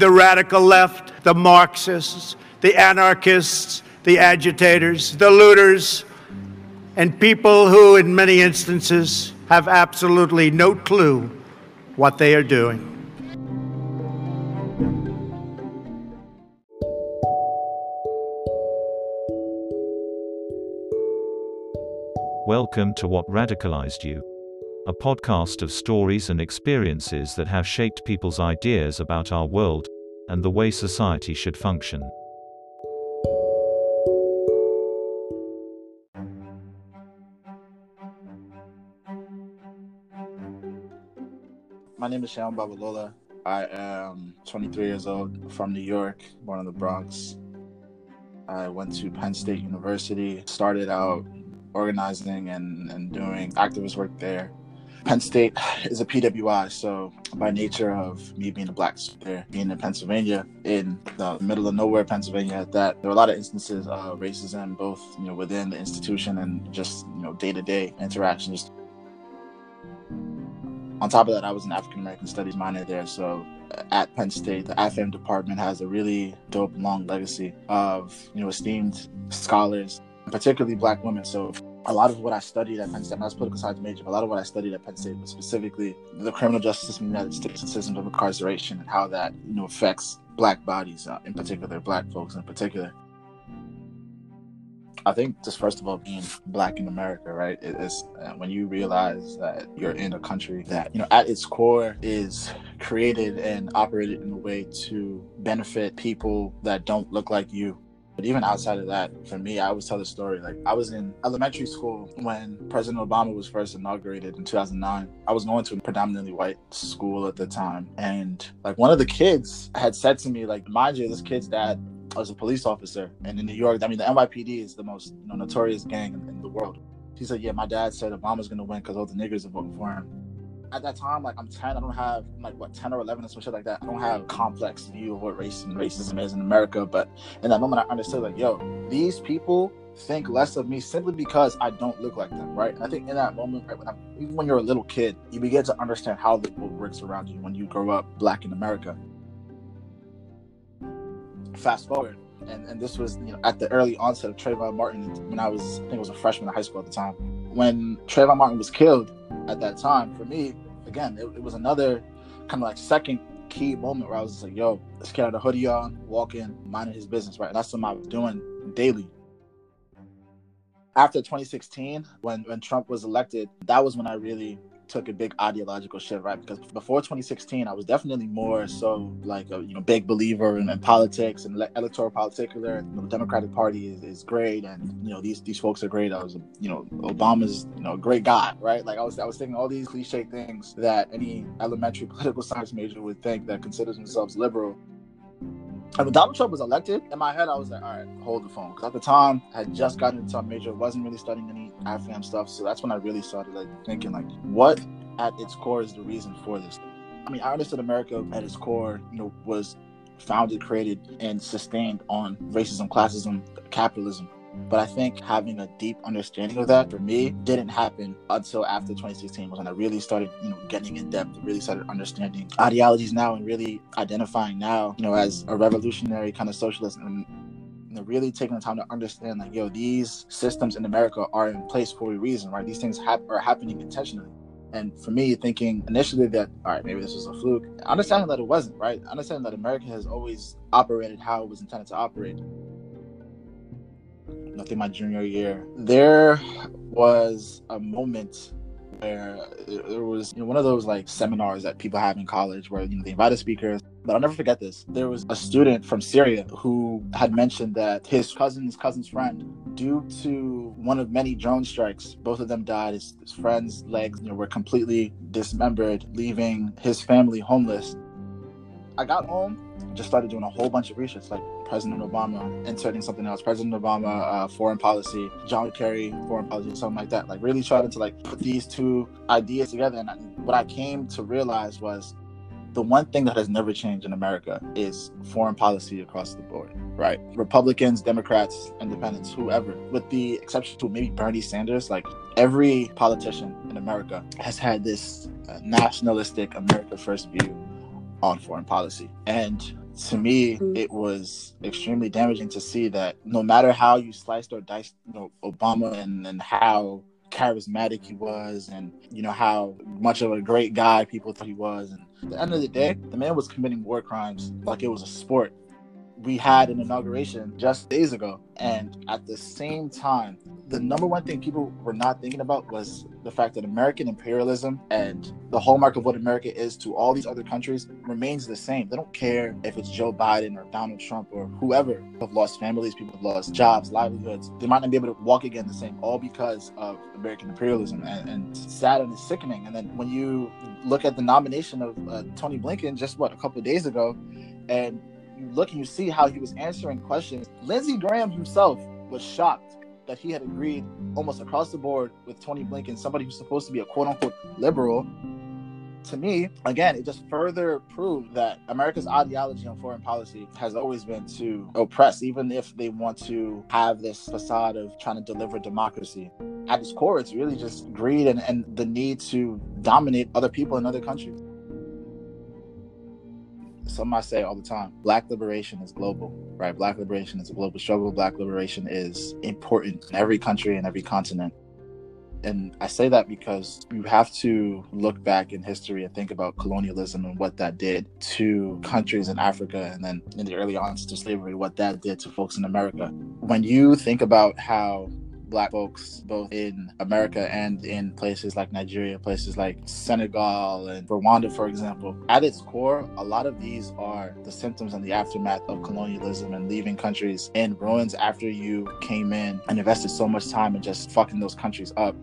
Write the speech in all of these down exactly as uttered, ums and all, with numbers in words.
the radical left, the Marxists, the anarchists, the agitators, the looters, and people who, in many instances, have absolutely no clue what they are doing. Welcome to What Radicalized You, a podcast of stories and experiences that have shaped people's ideas about our world and the way society should function. My name is Shaun Babalola. I am twenty-three years old, from New York, born in the Bronx. I went to Penn State University, started out organizing and, and doing activist work there. Penn State is a P W I, so by nature of me being a black student, being in Pennsylvania, in the middle of nowhere, Pennsylvania at that, there were a lot of instances of racism, both you know within the institution and just you know day-to-day interactions. On top of that, I was an African American Studies minor there, so at Penn State, the A F A M department has a really dope, long legacy of you know esteemed scholars, particularly black women. So a lot of what I studied at Penn State, and I was political science major, but a lot of what I studied at Penn State was specifically the criminal justice system in the United States and systems of incarceration and how that you know affects black bodies, uh, in particular, black folks in particular. I think just first of all, being black in America, right, it is uh, when you realize that you're in a country that, you know, at its core is created and operated in a way to benefit people that don't look like you. But even outside of that, for me, I always tell the story. Like, I was in elementary school when President Obama was first inaugurated in two thousand nine. I was going to a predominantly white school at the time. And like one of the kids had said to me, like, mind you, this kid's dad was a police officer. And in New York, I mean, the N Y P D is the most you know, notorious gang in, in the world. He said, yeah, my dad said Obama's going to win because all the niggers are voting for him. At that time, like, I'm ten, I don't have, like, what, ten or eleven or some shit like that. I don't have a complex view of what race and racism is in America. But in that moment, I understood, like, yo, these people think less of me simply because I don't look like them, right? And I think in that moment, right, when I'm, even when you're a little kid, you begin to understand how the world works around you when you grow up black in America. Fast forward, and, and this was, you know, at the early onset of Trayvon Martin when I was, I think I was a freshman in high school at the time. When Trayvon Martin was killed at that time, for me, again, it, it was another kind of like second key moment where I was just like, yo, this kid had a hoodie on, walking, minding his business, right? And that's something I was doing daily. After twenty sixteen, when, when Trump was elected, that was when I really took a big ideological shift, right? Because before twenty sixteen, I was definitely more so like a you know big believer in, in politics and le- electoral particular. You know, the Democratic Party is, is great, and you know these these folks are great. I was you know Obama's you know a great guy, right? Like I was I was thinking all these cliche things that any elementary political science major would think that considers themselves liberal. And when Donald Trump was elected, in my head, I was like, all right, hold the phone. Because at the time, I had just gotten into a major, wasn't really studying any A F A M stuff. So that's when I really started like thinking, like, what at its core is the reason for this? I mean, I understood America at its core, you know, was founded, created, and sustained on racism, classism, capitalism. But I think having a deep understanding of that, for me, didn't happen until after twenty sixteen, was when I really started, you know, getting in depth, really started understanding ideologies now and really identifying now, you know, as a revolutionary kind of socialist and you know, really taking the time to understand, like, yo, these systems in America are in place for a reason, right? These things hap- are happening intentionally. And for me, thinking initially that, all right, maybe this was a fluke, understanding that it wasn't, right? Understanding that America has always operated how it was intended to operate. I think my junior year, there was a moment where there was, you know, one of those like seminars that people have in college where, you know, they invited speakers. But I'll never forget this. There was a student from Syria who had mentioned that his cousin's cousin's friend, due to one of many drone strikes, both of them died. His, his friend's legs, you know, were completely dismembered, leaving his family homeless. I got home, just started doing a whole bunch of research, like President Obama, inserting something else, President Obama, uh, foreign policy, John Kerry, foreign policy, something like that. Like really trying to like put these two ideas together. And I, what I came to realize was the one thing that has never changed in America is foreign policy across the board, right? Republicans, Democrats, Independents, whoever, with the exception to maybe Bernie Sanders, like every politician in America has had this uh, nationalistic America first view on foreign policy. And to me, Mm. it was extremely damaging to see that no matter how you sliced or diced, you know, Obama and, and how charismatic he was, and you know how much of a great guy people thought he was, and at the end of the day, the man was committing war crimes like it was a sport. We had an inauguration just days ago, and at the same time, the number one thing people were not thinking about was the fact that American imperialism and the hallmark of what America is to all these other countries remains the same. They don't care if it's Joe Biden or Donald Trump or whoever have lost families, people have lost jobs, livelihoods. They might not be able to walk again the same, all because of American imperialism. And, and it's sad and it's sickening. And then when you look at the nomination of uh, Tony Blinken just, what, a couple of days ago, and you look and you see how he was answering questions, Lindsey Graham himself was shocked that he had agreed almost across the board with Tony Blinken, somebody who's supposed to be a quote-unquote liberal. To me, again, it just further proved that America's ideology on foreign policy has always been to oppress, even if they want to have this facade of trying to deliver democracy. At its core, it's really just greed and, and the need to dominate other people in other countries. Some I say all the time, Black liberation is global, right? Black liberation is a global struggle. Black liberation is important in every country and every continent. And I say that because you have to look back in history and think about colonialism and what that did to countries in Africa, and then in the early on to slavery, what that did to folks in America. When you think about how Black folks, both in America and in places like Nigeria, places like Senegal and Rwanda, for example, at its core, a lot of these are the symptoms and the aftermath of colonialism and leaving countries in ruins after you came in and invested so much time in just fucking those countries up.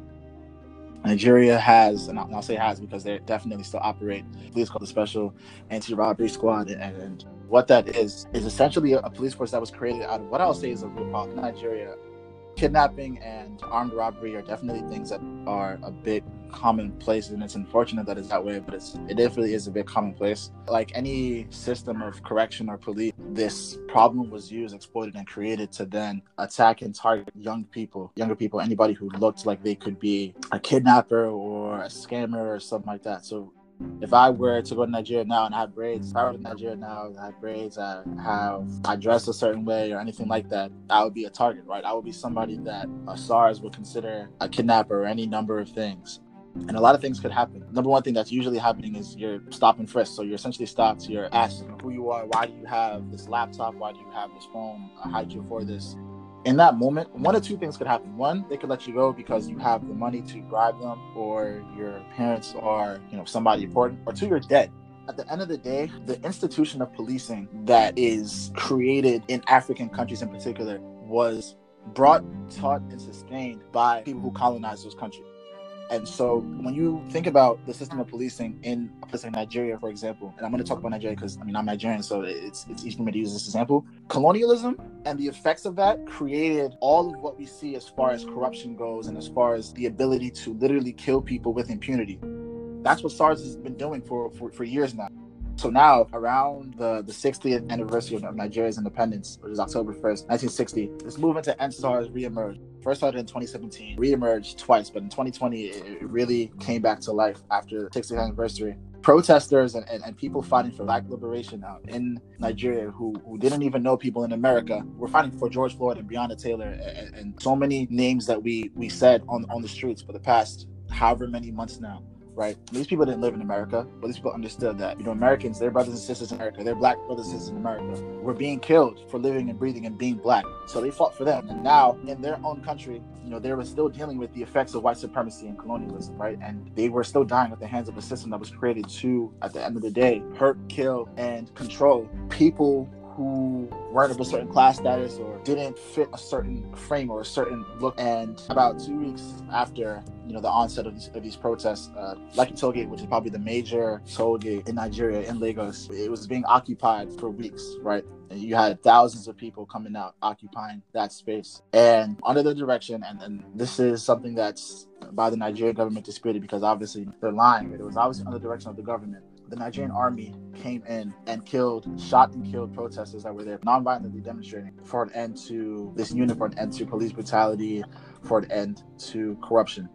Nigeria has, and I'll say has because they definitely still operate, a police called the Special Anti-Robbery Squad, and, and what that is, is essentially a, a police force that was created out of what I'll say is a real problem in Nigeria. Kidnapping and armed robbery are definitely things that are a bit commonplace, and it's unfortunate that it's that way, but it's, it definitely is a bit commonplace. Like any system of correction or police, this problem was used, exploited, and created to then attack and target young people, younger people, anybody who looked like they could be a kidnapper or a scammer or something like that. So if I were to go to Nigeria now and I have braids, if I were to Nigeria now and I have braids, I have, I dress a certain way or anything like that, I would be a target, right? I would be somebody that a SARS would consider a kidnapper or any number of things. And a lot of things could happen. Number one thing that's usually happening is you're stop and frisk. So you're essentially stopped, you're asked who you are, why do you have this laptop, why do you have this phone, how did you afford this? In that moment, one or two things could happen. One, they could let you go because you have the money to bribe them, or your parents are, you know, somebody important, or two, you're dead. At the end of the day, the institution of policing that is created in African countries in particular was brought, taught, and sustained by people who colonized those countries. And so when you think about the system of policing in a place like Nigeria, for example, and I'm going to talk about Nigeria because, I mean, I'm Nigerian, so it's it's easy for me to use this example. Colonialism and the effects of that created all of what we see as far as corruption goes and as far as the ability to literally kill people with impunity. That's what SARS has been doing for, for, for years now. So now, around the, the sixtieth anniversary of Nigeria's independence, which is October first, nineteen sixty, this movement to end SARS reemerged. First started in twenty seventeen, reemerged twice, but in twenty twenty, it really came back to life after the sixtieth anniversary. Protesters and, and, and people fighting for Black liberation now in Nigeria who, who didn't even know people in America were fighting for George Floyd and Breonna Taylor and, and so many names that we, we said on, on the streets for the past however many months now. Right? These people didn't live in America, but these people understood that, you know, Americans, their brothers and sisters in America, their Black brothers and sisters in America, were being killed for living and breathing and being Black. So they fought for them. And now, in their own country, you know, they were still dealing with the effects of white supremacy and colonialism, right? And they were still dying at the hands of a system that was created to, at the end of the day, hurt, kill, and control people who weren't of a certain class status or didn't fit a certain frame or a certain look. And about two weeks after, you know, the onset of these, of these protests, uh, Lekki Tollgate, which is probably the major toll gate in Nigeria, in Lagos, it was being occupied for weeks, right? And you had thousands of people coming out, occupying that space. And under the direction, and, and this is something that's by the Nigerian government disputed because obviously they're lying, but it was obviously under the direction of the government. The Nigerian army came in and killed, shot and killed protesters that were there non-violently demonstrating for an end to this unit, for an end to police brutality, for an end to corruption.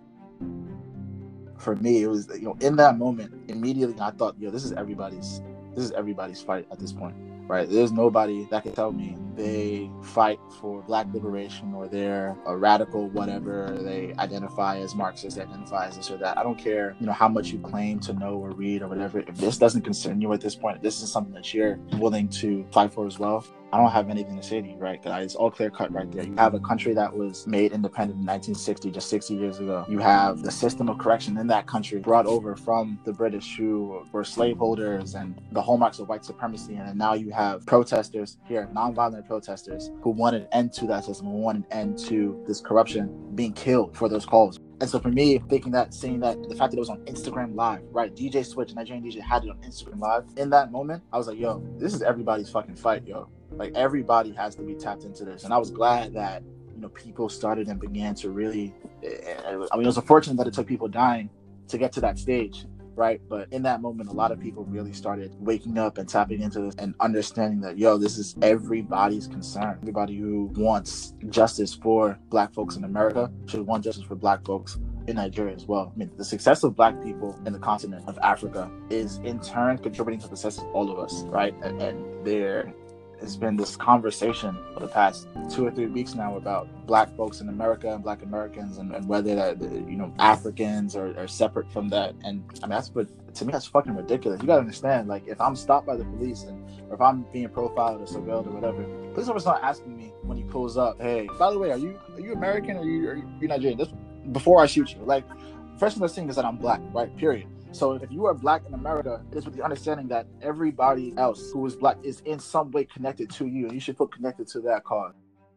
For me, it was, you know, in that moment, immediately I thought, yo, this is everybody's, this is everybody's fight at this point. right? There's nobody that can tell me they fight for black liberation or they're a radical whatever, they identify as Marxist, they identify as this or that. I don't care, you know, how much you claim to know or read or whatever. If this doesn't concern you at this point, if this is something that you're willing to fight for as well, I don't have anything to say to you, right? Because it's all clear cut right there. You have a country that was made independent in nineteen sixty, just sixty years ago. You have the system of correction in that country brought over from the British who were slaveholders and the hallmarks of white supremacy. And now you have protesters here, nonviolent protesters who want an end to that system, who want an end to this corruption, being killed for those calls. And so for me, thinking that, seeing that, the fact that it was on Instagram Live, right? D J Switch, Nigerian D J, had it on Instagram Live. In that moment, I was like, yo, this is everybody's fucking fight, yo. Like, everybody has to be tapped into this. And I was glad that, you know, people started and began to really, I mean, it was unfortunate that it took people dying to get to that stage, right? But in that moment, a lot of people really started waking up and tapping into this and understanding that, yo, this is everybody's concern. Everybody who wants justice for black folks in America should want justice for black folks in Nigeria as well. I mean, the success of black people in the continent of Africa is in turn contributing to the success of all of us, right? And, and there has been this conversation for the past two or three weeks now about black folks in America and black Americans and, and whether that, you know, Africans are, are separate from that. And I mean, that's what, to me, that's fucking ridiculous. You gotta understand, like, if I'm stopped by the police and or if I'm being profiled or surveilled or whatever, police officer's not asking me when he pulls up, hey, by the way, are you are you American or are you, are you Nigerian? This before I shoot you. Like, first thing they're saying is that I'm black, right? Period. So if you are black in America, it is with the understanding that everybody else who is black is in some way connected to you, and you should feel connected to that cause.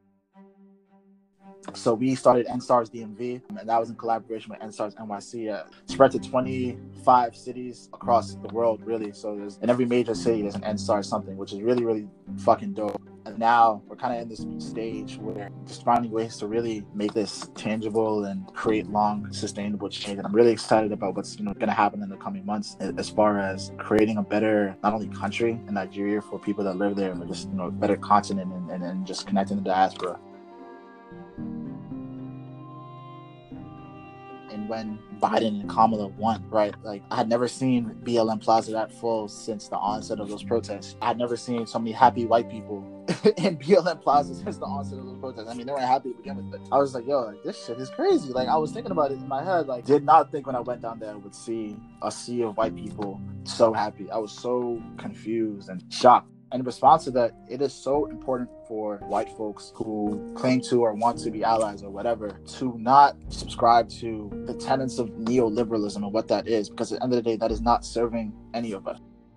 So we started N SARS D M V, and that was in collaboration with N SARS N Y C. Uh, spread to twenty-five cities across the world, really. So there's in every major city there's an N SARS something, which is really, really fucking dope. And now we're kind of in this stage where just finding ways to really make this tangible and create long, sustainable change. And I'm really excited about what's, you know, going to happen in the coming months as far as creating a better, not only country in Nigeria for people that live there, but just, you know, a better continent and, and, and just connecting the diaspora. And when Biden and Kamala won, right? Like, I had never seen B L M Plaza that full since the onset of those protests. I had never seen so many happy white people in B L M Plaza since the onset of those protests. I mean, they weren't happy to begin with, but I was like, yo, like, this shit is crazy. Like, I was thinking about it in my head. Like, did not think when I went down there I would see a sea of white people so happy. I was so confused and shocked. And in response to that, it is so important for white folks who claim to or want to be allies or whatever to not subscribe to the tenets of neoliberalism and what that is, because at the end of the day, that is not serving any of us.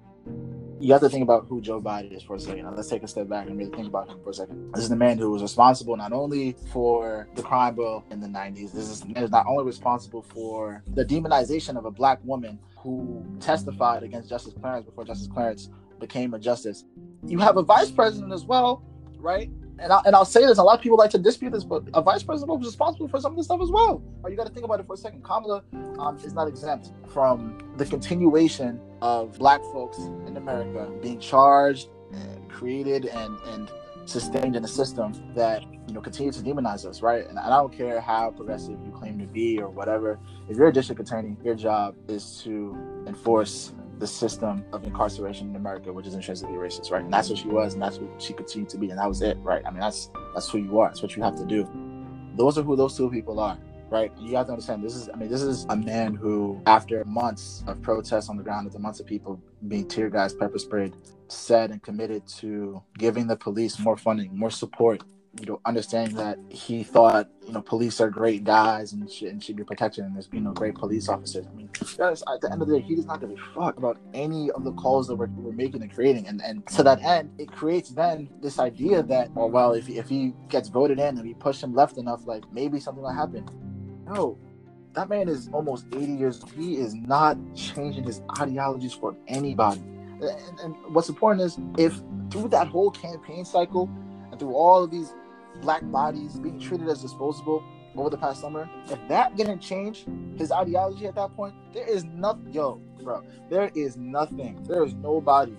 You have to think about who Joe Biden is for a second. Now, let's take a step back and really think about him for a second. This is the man who was responsible not only for the crime bill in the nineties, this is, is not only responsible for the demonization of a black woman who testified against Justice Clarence before Justice Clarence became a justice. You have a vice president as well, right? And, I, and I'll say this, a lot of people like to dispute this, but a vice president was responsible for some of this stuff as well. Or you got to think about it for a second. Kamala um, is not exempt from the continuation of black folks in America being charged and created and, and sustained in a system that, you know, continues to demonize us, right? And I don't care how progressive you claim to be or whatever. If you're a district attorney, your job is to enforce the system of incarceration in America, which is intrinsically racist, right? And that's what she was, and that's what she continued to be, and that was it, right? I mean, that's that's who you are. That's what you have to do. Those are who those two people are, right? And you have to understand, this is, I mean, this is a man who, after months of protests on the ground, after months of people being tear gassed, pepper sprayed, said and committed to giving the police more funding, more support, you know, understanding that he thought, you know, police are great guys and should, and should be protected, and there's, you know, great police officers. I mean, guys, at the end of the day, he does not give a fuck about any of the calls that we're, we're making and creating. And, and to that end, it creates then this idea that, oh, well, if he, if he gets voted in and we push him left enough, like, maybe something will happen. No, that man is almost eighty years old. He is not changing his ideologies for anybody. And, and what's important is, if through that whole campaign cycle and through all of these black bodies being treated as disposable over the past summer, if that didn't change his ideology at that point, there is nothing, yo, bro, there is nothing, there is nobody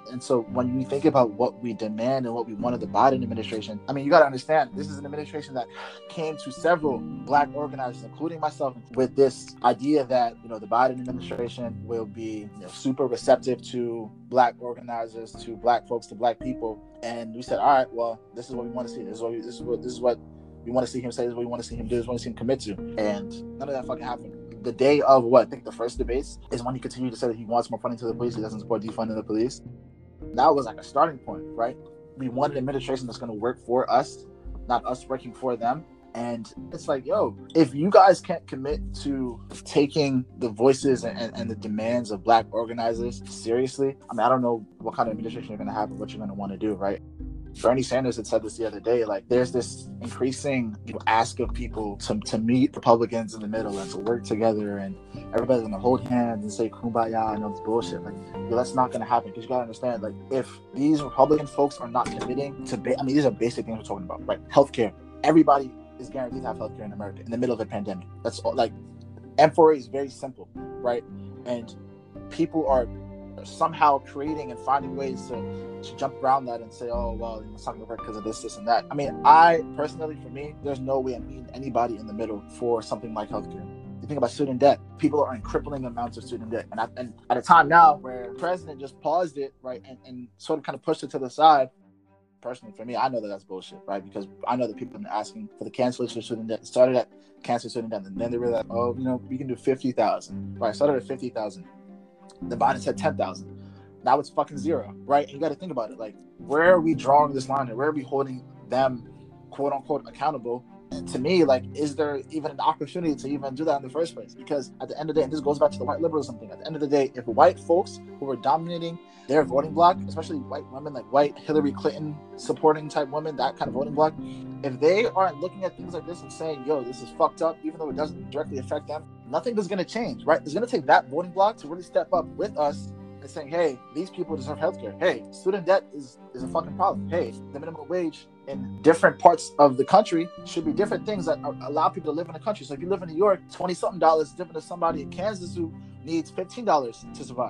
And so when you think about what we demand and what we want of the Biden administration, I mean, you got to understand, this is an administration that came to several Black organizers, including myself, with this idea that, you know, the Biden administration will be, you know, super receptive to Black organizers, to Black folks, to Black people. And we said, all right, well, this is what we want to see. This is what we, this is what this is what we want to see him say. This is what we want to see him do. This is what we want to see him commit to. And none of that fucking happened. The day of what I think the first debates is when he continued to say that he wants more funding to the police. He doesn't support defunding the police. That was like a starting point, right? We want an administration that's going to work for us, not us working for them. And it's like, yo, if you guys can't commit to taking the voices and, and, and the demands of Black organizers seriously, I mean, I don't know what kind of administration you're going to have and what you're going to want to do, right? Bernie Sanders had said this the other day, like there's this increasing, you know, ask of people to, to meet Republicans in the middle and to work together, and everybody's going to hold hands and say kumbaya and all this bullshit. Like, yo, that's not going to happen, because you got to understand, like, if these Republican folks are not committing to, ba- I mean, these are basic things we're talking about, right? Healthcare. Everybody is guaranteed to have healthcare in America in the middle of a pandemic. That's all, like, M four A is very simple, right? And people are somehow creating and finding ways to, to jump around that and say, oh, well, it's not going to work because of this, this, and that. I mean, I personally, for me, there's no way I'm meeting anybody in the middle for something like healthcare. You think about student debt. People are in crippling amounts of student debt. And, I, and at a time now where the president just paused it, right, and, and sort of kind of pushed it to the side, personally, for me, I know that that's bullshit, right? Because I know that people have been asking for the cancellation of student debt. It started at cancel student debt, and then they realized, oh, you know, we can do fifty thousand, right? It started at fifty thousand. The Biden said ten thousand. Now it's fucking zero, right? And you got to think about it. Like, where are we drawing this line? Where are we holding them, quote unquote, accountable? And to me, like, is there even an opportunity to even do that in the first place? Because at the end of the day, and this goes back to the white liberalism thing, at the end of the day, if white folks who are dominating their voting bloc, especially white women, like white Hillary Clinton supporting type women, that kind of voting bloc, if they aren't looking at things like this and saying, yo, this is fucked up, even though it doesn't directly affect them, nothing is going to change, right? It's going to take that voting bloc to really step up with us and saying, hey, these people deserve healthcare. Hey, student debt is, is a fucking problem. Hey, the minimum wage in different parts of the country should be different things that are, allow people to live in the country. So if you live in New York, twenty something dollars is different than somebody in Kansas who needs fifteen dollars to survive.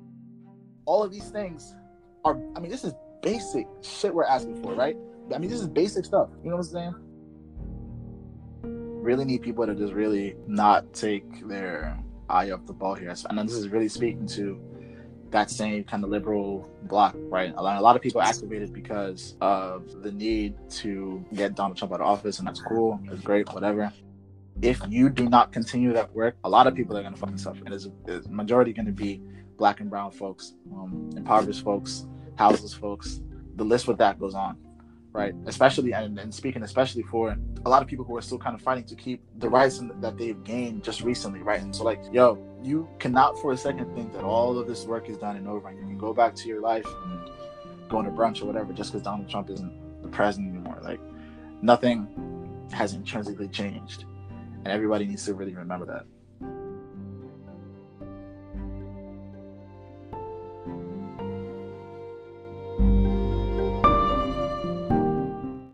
All of these things are, I mean, this is basic shit we're asking for, right? I mean, this is basic stuff. You know what I'm saying? Really need people to just really not take their eye off the ball here. And then this is really speaking to that same kind of liberal bloc, right? A lot, a lot of people are activated because of the need to get Donald Trump out of office, and that's cool, it's great, whatever. If you do not continue that work, a lot of people are going to fucking suffer. And it's, it's majority going to be Black and brown folks, um, impoverished folks, houseless folks. The list with that goes on, right? Especially, and, and speaking especially for a lot of people who are still kind of fighting to keep the rights that they've gained just recently, right? And so, like, yo, you cannot for a second think that all of this work is done and over and you can go back to your life and go on a brunch or whatever just because Donald Trump isn't the president anymore. Like, nothing has intrinsically changed, and everybody needs to really remember that.